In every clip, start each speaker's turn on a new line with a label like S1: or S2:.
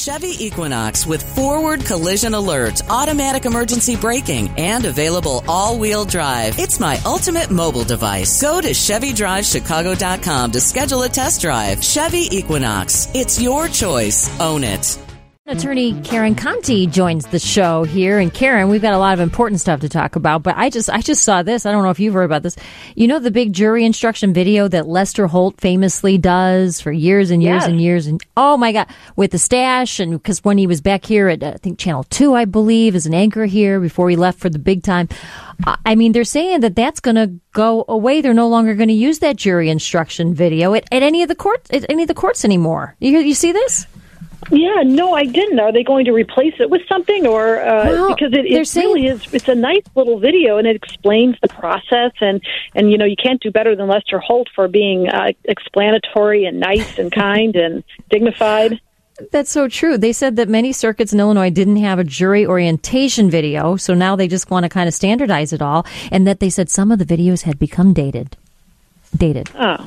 S1: Chevy Equinox with forward collision alert, automatic emergency braking, and available all-wheel drive. It's my ultimate mobile device. Go to ChevyDriveChicago.com to schedule a test drive. Chevy Equinox. It's your choice. Own it.
S2: Attorney Karen Conti joins the show here. And Karen, we've got a lot of important stuff to talk about, but I just saw this. I don't know if you've heard about this. You know, the big jury instruction video that Lester Holt famously does for years and years and years. And oh my God, with the stash. And because when he was back here at, I think, Channel 2, I believe, as an anchor here before he left for the big time. I mean, they're saying that that's going to go away. They're no longer going to use that jury instruction video at any of the courts anymore. You see this?
S3: Yeah, no, I didn't. Are they going to replace it with something, or because it really is? It's a nice little video, and it explains the process. And you know, you can't do better than Lester Holt for being explanatory and nice and kind and dignified.
S2: That's so true. They said that many circuits in Illinois didn't have a jury orientation video, so now they just want to kind of standardize it all. And that they said some of the videos had become dated.
S3: Oh.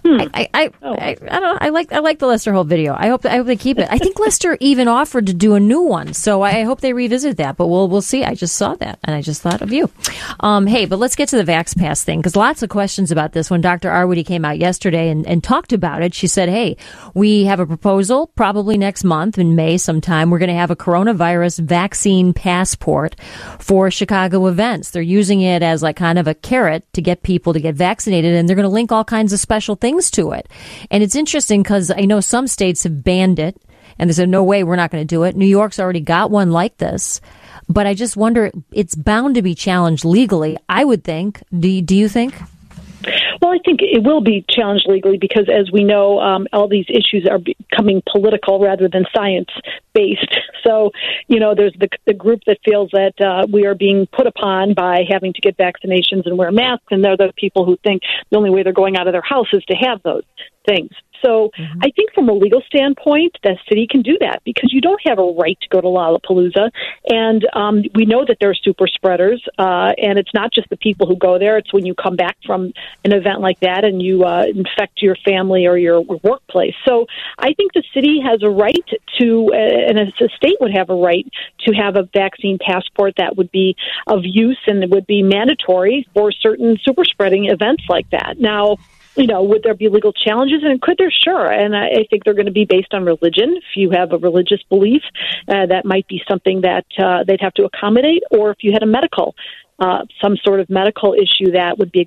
S2: I don't know. I like the Lester Holt video. I hope they keep it. I think Lester even offered to do a new one, so I hope they revisit that. But we'll see. I just saw that, and I just thought of you. Hey, but let's get to the VaxPass thing, because lots of questions about this. When Dr. Arwady came out yesterday and talked about it, she said, "Hey, we have a proposal probably next month in May sometime. We're going to have a coronavirus vaccine passport for Chicago events. They're using it as like kind of a carrot to get people to get vaccinated, and they're going to link all kinds of special things to it." And it's interesting because I know some states have banned it and they said, no way, we're not going to do it. New York's already got one like this. But I just wonder, it's bound to be challenged legally, I would think. Do you think?
S3: Well, I think it will be challenged legally because, as we know, all these issues are becoming political rather than science-based. So, you know, there's the group that feels that we are being put upon by having to get vaccinations and wear masks, and they're the people who think the only way they're going out of their house is to have those things. So I think from a legal standpoint, the city can do that because you don't have a right to go to Lollapalooza. And we know that there are super spreaders, and it's not just the people who go there. It's when you come back from an event like that and you infect your family or your workplace. So I think the city has a right to, and the state would have a right to have a vaccine passport that would be of use and it would be mandatory for certain super spreading events like that. Now, you know, would there be legal challenges? And could there? Sure. And I think they're going to be based on religion. If you have a religious belief, that might be something that they'd have to accommodate. Or if you had a medical, some sort of medical issue that would be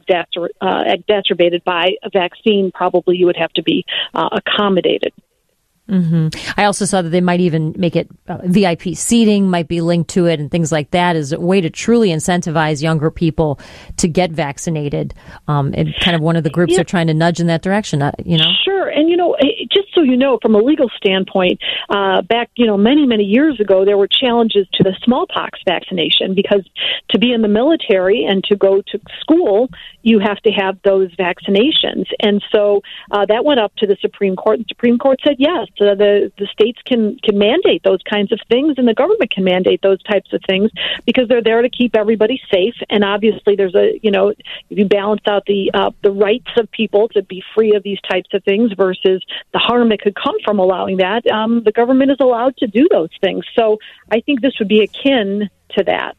S3: exacerbated by a vaccine, probably you would have to be accommodated.
S2: Mm-hmm. I also saw that they might even make it VIP seating might be linked to it and things like that as a way to truly incentivize younger people to get vaccinated. And kind of one of the groups are trying to nudge in that direction, you know?
S3: Sure. And, you know, just so you know, from a legal standpoint, back, you know, many, many years ago, there were challenges to the smallpox vaccination because to be in the military and to go to school, you have to have those vaccinations. And so that went up to the Supreme Court. The Supreme Court said, yes, the states can mandate those kinds of things and the government can mandate those types of things because they're there to keep everybody safe. And obviously there's if you balance out the rights of people to be free of these types of things versus the harm that could come from allowing that, the government is allowed to do those things. So I think this would be akin to that.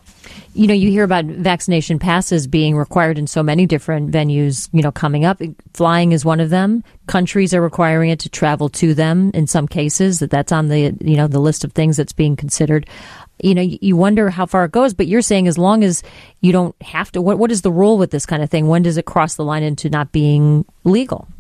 S2: You know, you hear about vaccination passes being required in so many different venues, you know, coming up. Flying is one of them. Countries are requiring it to travel to them in some cases. That's on the, you know, the list of things that's being considered. You know, you wonder how far it goes, but you're saying as long as you don't have to, what is the rule with this kind of thing? When does it cross the line into not being legal?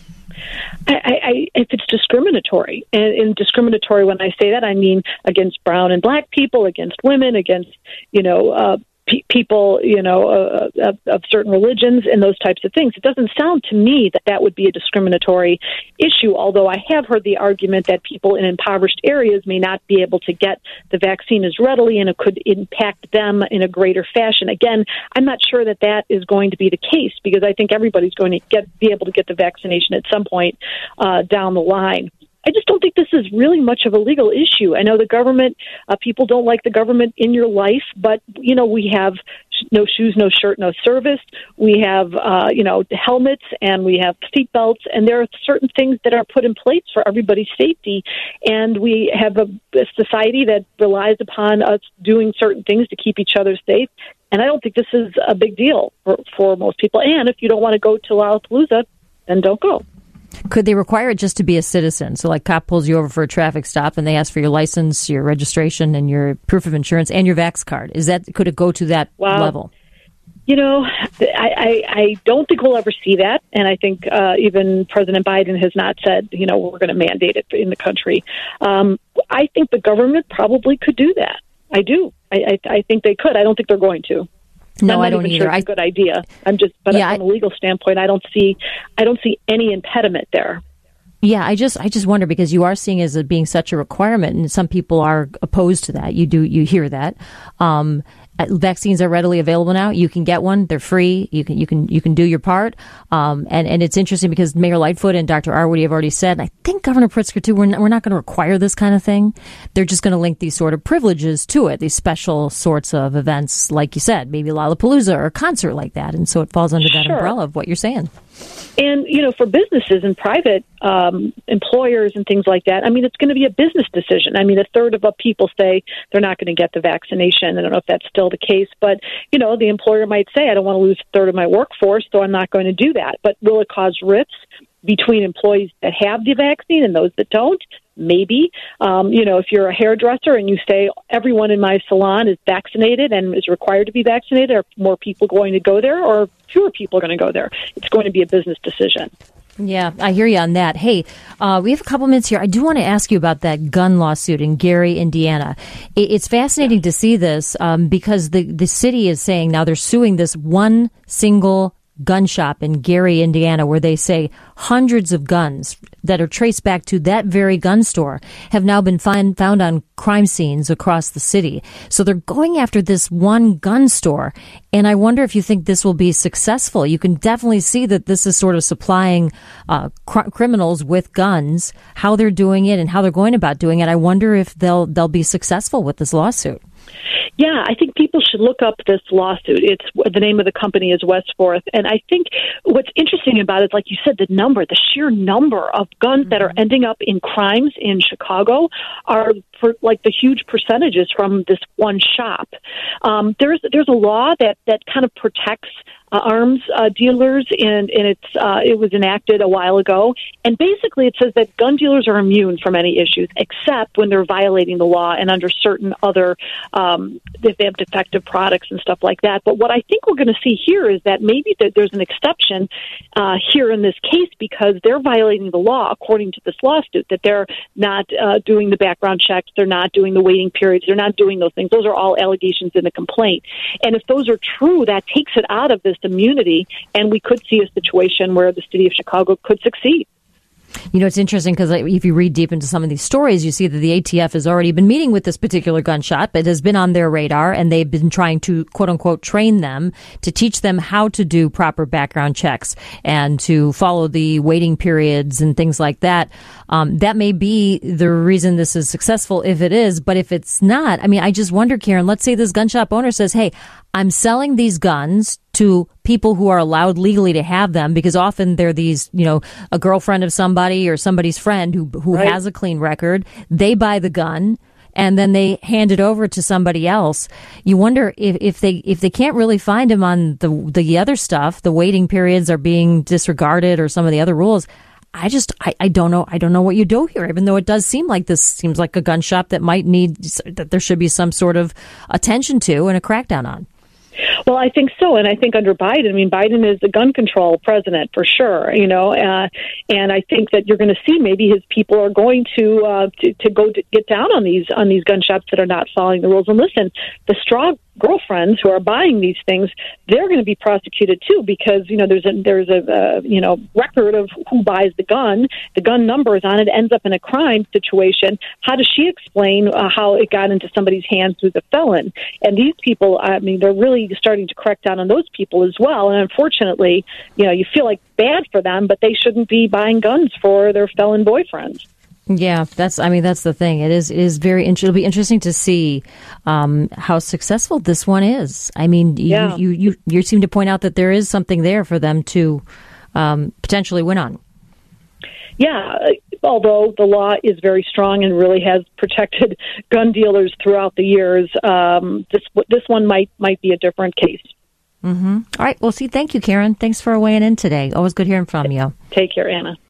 S3: If it's discriminatory, and discriminatory, when I say that, I mean against brown and black people, against women, against, people, of certain religions and those types of things. It doesn't sound to me that that would be a discriminatory issue, although I have heard the argument that people in impoverished areas may not be able to get the vaccine as readily and it could impact them in a greater fashion. Again, I'm not sure that that is going to be the case because I think everybody's going to be able to get the vaccination at some point down the line. I just don't think this is really much of a legal issue. I know the government, people don't like the government in your life, but, we have no shoes, no shirt, no service. We have, helmets, and we have seat belts, and there are certain things that are put in place for everybody's safety. And we have a society that relies upon us doing certain things to keep each other safe. And I don't think this is a big deal for most people. And if you don't want to go to Lollapalooza, then don't go.
S2: Could they require it just to be a citizen? So, like, cop pulls you over for a traffic stop, and they ask for your license, your registration, and your proof of insurance, and your Vax card. Could it go to that level?
S3: I don't think we'll ever see that, and I think even President Biden has not said, we're going to mandate it in the country. I think the government probably could do that. I do. I think they could. I don't think they're going to.
S2: No, I don't either.
S3: Sure it's a good idea. From a legal standpoint, I don't see any impediment there.
S2: Yeah, I just wonder, because you are seeing as it being such a requirement, and some people are opposed to that. You hear that. Vaccines are readily available now. You can get one; they're free. You can do your part. And it's interesting because Mayor Lightfoot and Dr. Arwoody have already said, and I think Governor Pritzker too, we're not going to require this kind of thing. They're just going to link these sort of privileges to it, these special sorts of events, like you said, maybe Lollapalooza or a concert like that, and so it falls under that umbrella of what you're saying.
S3: And, for businesses and private employers and things like that, it's going to be a business decision. A third of people say they're not going to get the vaccination. I don't know if that's still the case, but, the employer might say, I don't want to lose a third of my workforce, so I'm not going to do that. But will it cause rifts between employees that have the vaccine and those that don't? Maybe. If you're a hairdresser and you say everyone in my salon is vaccinated and is required to be vaccinated, are more people going to go there or fewer people going to go there? It's going to be a business decision.
S2: Yeah, I hear you on that. Hey, we have a couple minutes here. I do want to ask you about that gun lawsuit in Gary, Indiana. It's fascinating to see this because the city is saying now they're suing this one single gun shop in Gary, Indiana, where they say hundreds of guns that are traced back to that very gun store have now been found on crime scenes across the city. So they're going after this one gun store. And I wonder if you think this will be successful. You can definitely see that this is sort of supplying criminals with guns, how they're doing it and how they're going about doing it. I wonder if they'll be successful with this lawsuit.
S3: Yeah, I think people should look up this lawsuit. The name of the company is Westforth. And I think what's interesting about it, like you said, the sheer number of guns that are ending up in crimes in Chicago are for like the huge percentages from this one shop. There's a law that kind of protects arms dealers, and it was enacted a while ago. And basically it says that gun dealers are immune from any issues except when they're violating the law and under certain other, if they have defective products and stuff like that. But what I think we're going to see here is that maybe there's an exception here in this case because they're violating the law according to this lawsuit, that they're not doing the background checks, they're not doing the waiting periods, they're not doing those things. Those are all allegations in the complaint. And if those are true, that takes it out of this immunity, and we could see a situation where the city of Chicago could succeed.
S2: It's interesting because if you read deep into some of these stories, you see that the ATF has already been meeting with this particular gun shop. It has been on their radar, and they've been trying to, quote unquote, train them to teach them how to do proper background checks and to follow the waiting periods and things like that. That may be the reason this is successful if it is, but if it's not, I just wonder, Karen, let's say this gun shop owner says, hey, I'm selling these guns to people who are allowed legally to have them because often they're these, a girlfriend of somebody or somebody's friend who right. has a clean record. They buy the gun and then they hand it over to somebody else. You wonder if they can't really find him on the other stuff, the waiting periods are being disregarded or some of the other rules. I don't know. I don't know what you do here, even though it does seem like this seems like a gun shop that that there should be some sort of attention to and a crackdown on.
S3: Well, I think so, and I think under Biden, Biden is the gun control president for sure, and I think that you're going to see maybe his people are going to get down on these gun shops that are not following the rules. And listen, the straw girlfriends who are buying these things, they're going to be prosecuted too because there's a record of who buys the gun number is on it, ends up in a crime situation. How does she explain how it got into somebody's hands who's a felon? And these people, they're really starting to crack down on those people as well. And unfortunately, you feel like bad for them, but they shouldn't be buying guns for their felon boyfriends.
S2: Yeah, that's the thing. It is very interesting. It'll be interesting to see how successful this one is. I mean, you seem to point out that there is something there for them to potentially win on. Yeah,
S3: although the law is very strong and really has protected gun dealers throughout the years, this one might be a different case.
S2: Mm-hmm. All right. Well, thank you, Karen. Thanks for weighing in today. Always good hearing from you.
S3: Take care, Anna.